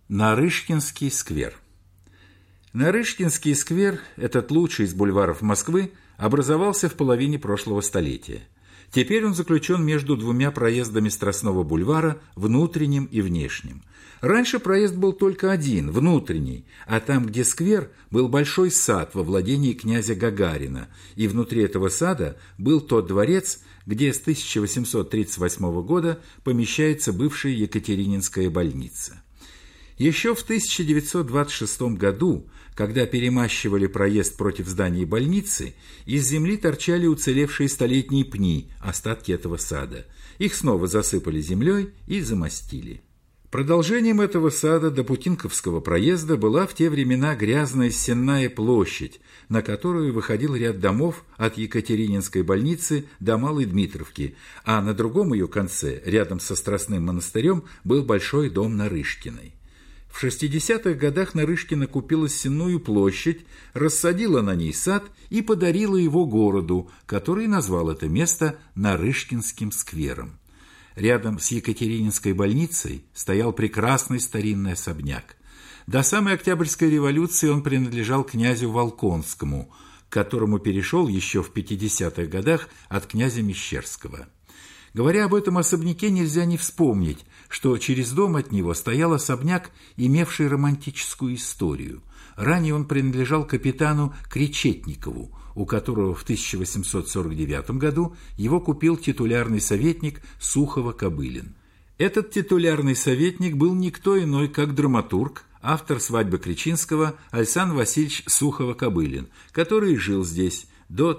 Нарышкинский сквер. Нарышкинский сквер, этот лучший из бульваров Москвы, образовался в половине прошлого столетия. Теперь он заключен между двумя проездами Страстного бульвара, внутренним и внешним. Раньше проезд был только один, внутренний, а там, где сквер, был большой сад во владении князя Гагарина, и внутри этого сада был тот дворец, где с 1838 года помещается бывшая Екатерининская больница. Еще в 1926 году, когда перемащивали проезд против здания больницы, из земли торчали уцелевшие столетние пни, остатки этого сада. Их снова засыпали землей и замостили. Продолжением этого сада до Путинковского проезда была в те времена грязная Сенная площадь, на которую выходил ряд домов от Екатерининской больницы до Малой Дмитровки, а на другом ее конце, рядом со Страстным монастырем, был большой дом Нарышкиной. В 60-х годах Нарышкина купила Сенную площадь, рассадила на ней сад и подарила его городу, который назвал это место Нарышкинским сквером. Рядом с Екатерининской больницей стоял прекрасный старинный особняк. До самой Октябрьской революции он принадлежал князю Волконскому, к которому перешел еще в 50-х годах от князя Мещерского. Говоря об этом особняке, нельзя не вспомнить, что через дом от него стоял особняк, имевший романтическую историю. Ранее он принадлежал капитану Кречетникову, у которого в 1849 году его купил титулярный советник Сухово-Кобылин. Этот титулярный советник был никто иной, как драматург, автор «Свадьбы Кречинского» Александр Васильевич Сухово-Кобылин, который жил здесь до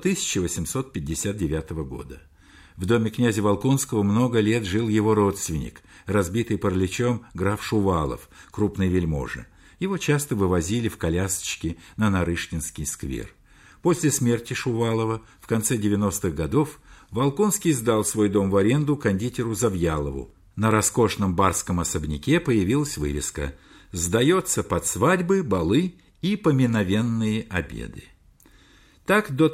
1859 года. В доме князя Волконского много лет жил его родственник, разбитый параличом граф Шувалов, крупный вельможа. Его часто вывозили в колясочке на Нарышкинский сквер. После смерти Шувалова в конце 90-х годов Волконский сдал свой дом в аренду кондитеру Завьялову. На роскошном барском особняке появилась вывеска «Сдается под свадьбы, балы и поминовенные обеды». Так до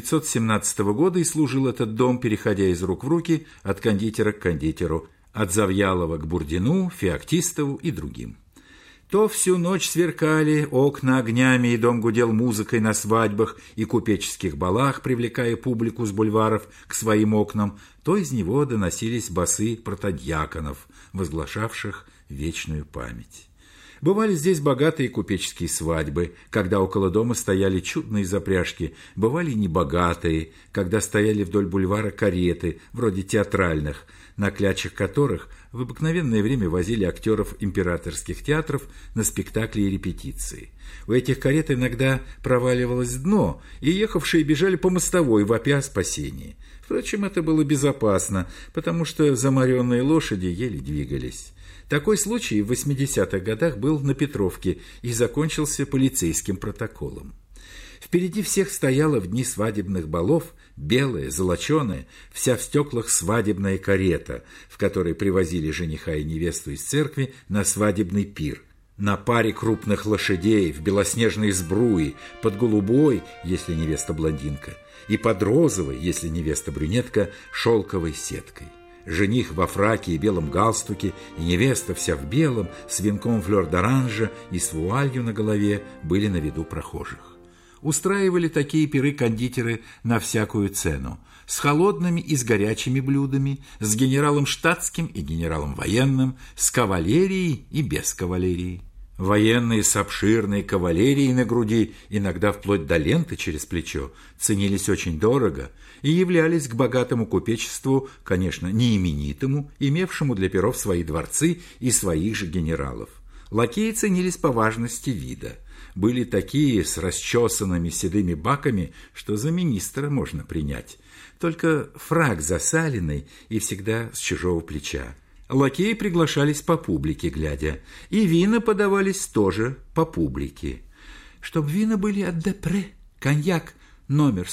1917 года и служил этот дом, переходя из рук в руки от кондитера к кондитеру, от Завьялова к Бурдину, Феоктистову и другим. То всю ночь сверкали окна огнями, и дом гудел музыкой на свадьбах и купеческих балах, привлекая публику с бульваров к своим окнам, то из него доносились басы протодьяконов, возглашавших вечную память. Бывали здесь богатые купеческие свадьбы, когда около дома стояли чудные запряжки, бывали небогатые, когда стояли вдоль бульвара кареты, вроде театральных, на клячах которых в обыкновенное время возили актеров императорских театров на спектакли и репетиции. У этих карет иногда проваливалось дно, и ехавшие бежали по мостовой, вопя о спасении. Впрочем, это было безопасно, потому что заморенные лошади еле двигались. Такой случай в 80-х годах был на Петровке и закончился полицейским протоколом. Впереди всех стояла в дни свадебных балов белая, золоченая, вся в стеклах свадебная карета, в которой привозили жениха и невесту из церкви на свадебный пир. На паре крупных лошадей, в белоснежной сбруе, под голубой, если невеста блондинка, и под розовой, если невеста брюнетка, шелковой сеткой. Жених во фраке и белом галстуке, и невеста вся в белом, с венком флёр-д'оранжа и с вуалью на голове были на виду прохожих. Устраивали такие пиры кондитеры на всякую цену, с холодными и с горячими блюдами, с генералом штатским и генералом военным, с кавалерией и без кавалерии. Военные с обширной кавалерией на груди, иногда вплоть до ленты через плечо, ценились очень дорого и являлись к богатому купечеству, конечно, не именитому, имевшему для пиров свои дворцы и своих же генералов. Лакеи ценились по важности вида. Были такие с расчесанными седыми баками, что за министра можно принять. Только фрак засаленный и всегда с чужого плеча. Лакеи приглашались по публике глядя, и вина подавались тоже по публике. Чтоб вина были от Депре, коньяк номер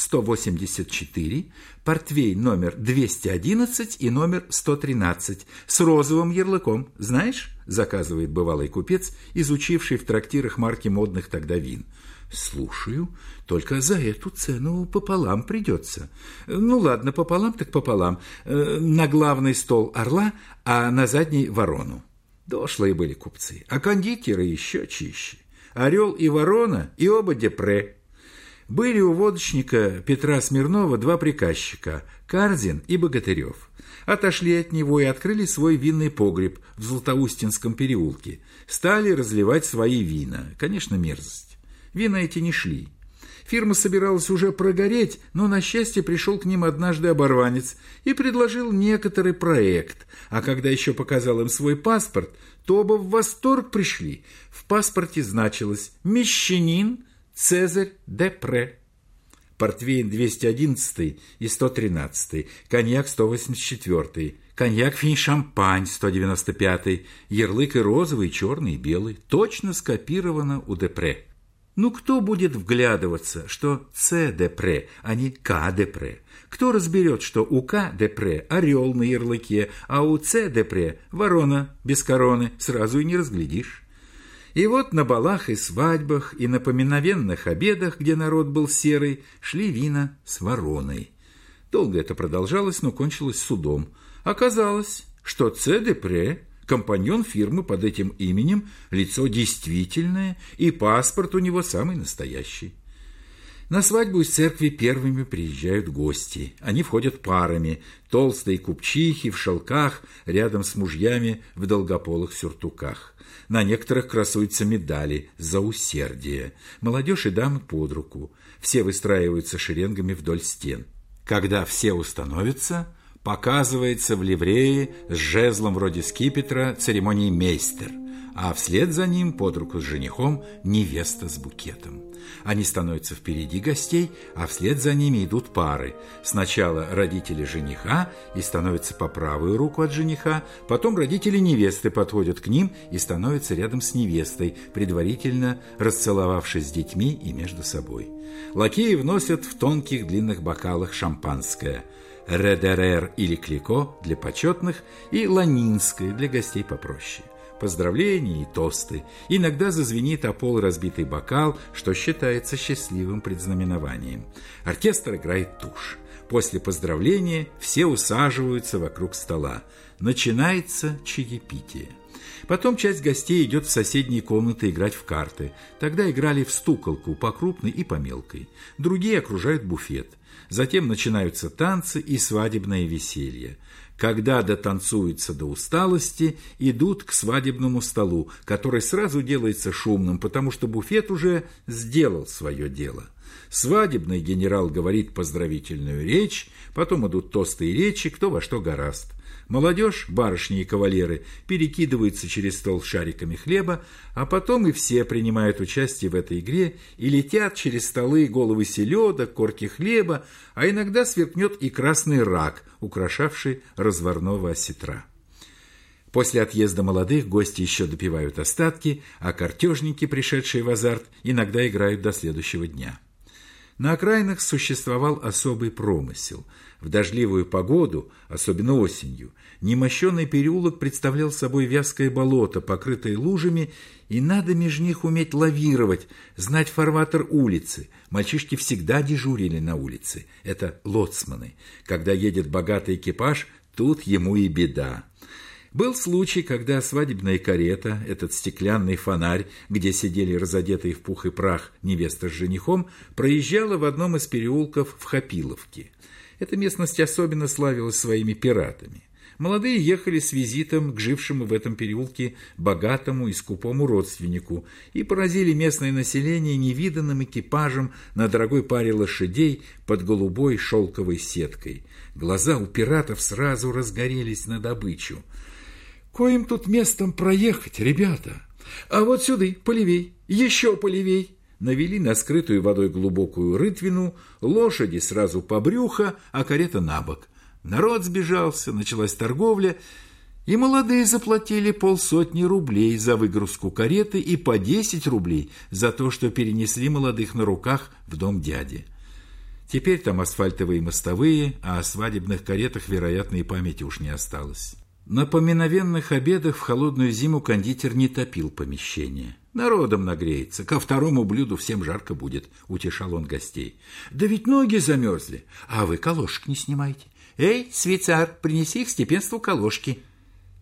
184, портвейн номер 211 и номер 113 с розовым ярлыком. Знаешь, заказывает бывалый купец, изучивший в трактирах марки модных тогда вин. Слушаю, только за эту цену пополам придется. Ну ладно, пополам так пополам. На главный стол орла, а на задний ворону. Дошлые были купцы, а кондитеры еще чище. Орел и ворона, и оба депре. Были у водочника Петра Смирнова два приказчика – Карзин и Богатырев. Отошли от него и открыли свой винный погреб в Златоустинском переулке. Стали разливать свои вина. Конечно, мерзость. Вина эти не шли. Фирма собиралась уже прогореть, но, на счастье, пришел к ним однажды оборванец и предложил некоторый проект. А когда еще показал им свой паспорт, то оба в восторг пришли. В паспорте значилось «Мещанин Цезарь Депре». Портвейн 211 и 113, коньяк 184, коньяк финь-шампань 195, ярлык и розовый, и черный, и белый. Точно скопировано у Депре. Ну, кто будет вглядываться, что С. Депре, а не К. Депре? Кто разберет, что у К. Депре орел на ярлыке, а у С. Депре ворона без короны, сразу и не разглядишь. И вот на балах и свадьбах, и на поминовенных обедах, где народ был серый, шли вина с вороной. Долго это продолжалось, но кончилось судом. Оказалось, что С. Депре, компаньон фирмы под этим именем, лицо действительное, и паспорт у него самый настоящий. На свадьбу из церкви первыми приезжают гости. Они входят парами, толстые купчихи в шелках, рядом с мужьями в долгополых сюртуках. На некоторых красуются медали за усердие. Молодежь и дамы под руку. Все выстраиваются шеренгами вдоль стен. Когда все установятся, показывается в ливрее с жезлом вроде скипетра церемониймейстер, а вслед за ним под руку с женихом невеста с букетом. Они становятся впереди гостей, а вслед за ними идут пары. Сначала родители жениха и становятся по правую руку от жениха, потом родители невесты подходят к ним и становятся рядом с невестой, предварительно расцеловавшись с детьми и между собой. Лакеи вносят в тонких длинных бокалах шампанское – редерер или клико для почетных и ланинское для гостей попроще. Поздравления и тосты. Иногда зазвенит о пол разбитый бокал, что считается счастливым предзнаменованием. Оркестр играет тушь. После поздравления все усаживаются вокруг стола. Начинается чаепитие. Потом часть гостей идет в соседние комнаты играть в карты. Тогда играли в стуколку по крупной и по мелкой. Другие окружают буфет. Затем начинаются танцы и свадебное веселье. Когда дотанцуются до усталости, идут к свадебному столу, который сразу делается шумным, потому что буфет уже сделал свое дело. Свадебный генерал говорит поздравительную речь, потом идут тосты и речи, кто во что горазд. Молодежь, барышни и кавалеры, перекидываются через стол шариками хлеба, а потом и все принимают участие в этой игре и летят через столы головы селедок, корки хлеба, а иногда сверкнет и красный рак, украшавший разварного осетра. После отъезда молодых гости еще допивают остатки, а картежники, пришедшие в азарт, иногда играют до следующего дня. На окраинах существовал особый промысел. В дождливую погоду, особенно осенью, немощенный переулок представлял собой вязкое болото, покрытое лужами, и надо меж них уметь лавировать, знать фарватер улицы. Мальчишки всегда дежурили на улице. Это лоцманы. Когда едет богатый экипаж, тут ему и беда. Был случай, когда свадебная карета, этот стеклянный фонарь, где сидели разодетые в пух и прах невеста с женихом, проезжала в одном из переулков в Хапиловке. Эта местность особенно славилась своими пиратами. Молодые ехали с визитом к жившему в этом переулке богатому и скупому родственнику и поразили местное население невиданным экипажем на дорогой паре лошадей под голубой шелковой сеткой. Глаза у пиратов сразу разгорелись на добычу. «Коим тут местом проехать, ребята? А вот сюда, полевей, еще полевей!» Навели на скрытую водой глубокую рытвину, лошади сразу по брюхо, а карета на бок. Народ сбежался, началась торговля, и молодые заплатили 50 рублей за выгрузку кареты и по 10 рублей за то, что перенесли молодых на руках в дом дяди. Теперь там асфальтовые мостовые, а о свадебных каретах, вероятно, и памяти уж не осталось. На поминовенных обедах в холодную зиму кондитер не топил помещение. «Народом нагреется, ко второму блюду всем жарко будет», — утешал он гостей. «Да ведь ноги замерзли, а вы колошек не снимайте. Эй, швейцар, принеси их степенству колошки».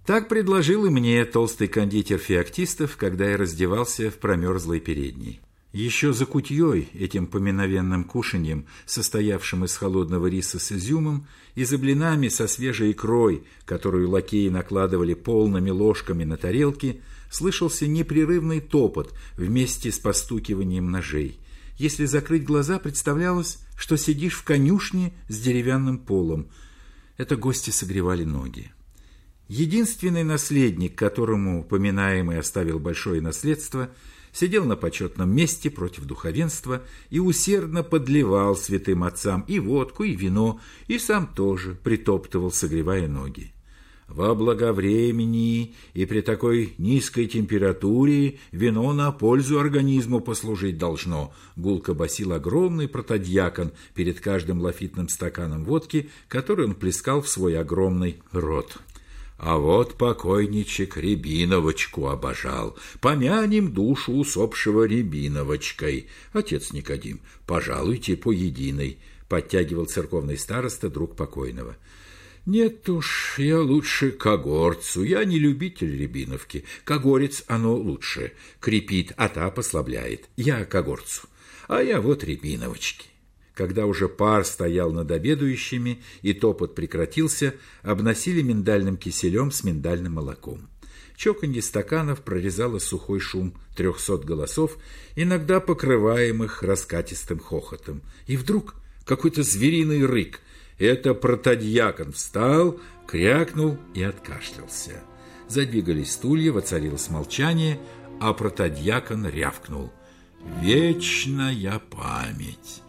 Так предложил и мне толстый кондитер Феоктистов, когда я раздевался в промерзлой передней. Еще за кутьей, этим поминовенным кушаньем, состоявшим из холодного риса с изюмом, и за блинами со свежей икрой, которую лакеи накладывали полными ложками на тарелки, слышался непрерывный топот вместе с постукиванием ножей. Если закрыть глаза, представлялось, что сидишь в конюшне с деревянным полом. Это гости согревали ноги. Единственный наследник, которому поминаемый оставил большое наследство, сидел на почетном месте против духовенства и усердно подливал святым отцам и водку, и вино, и сам тоже притоптывал, согревая ноги. Во благовремени и при такой низкой температуре вино на пользу организму послужить должно, гулко басил огромный протодьякон перед каждым лафитным стаканом водки, который он плескал в свой огромный рот. А вот покойничек Рябиновочку обожал. Помянем душу усопшего Рябиновочкой. Отец Никодим, пожалуйте по единой, подтягивал церковный староста, друг покойного. Нет уж, я лучше когорцу, я не любитель рябиновки. Когорец оно лучше, крепит, а та послабляет. Я когорцу, а я вот рябиновочки. Когда уже пар стоял над обедающими и топот прекратился, обносили миндальным киселем с миндальным молоком. Чоканье стаканов прорезало сухой шум 300 голосов, иногда покрываемых раскатистым хохотом. И вдруг какой-то звериный рык. Это протодьякон встал, крякнул и откашлялся. Задвигались стулья, воцарилось молчание, а протодьякон рявкнул: «Вечная память!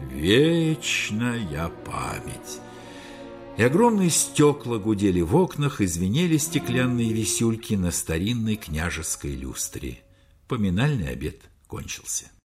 Вечная память!» И огромные стекла гудели в окнах, и звенели стеклянные висюльки на старинной княжеской люстре. Поминальный обед кончился.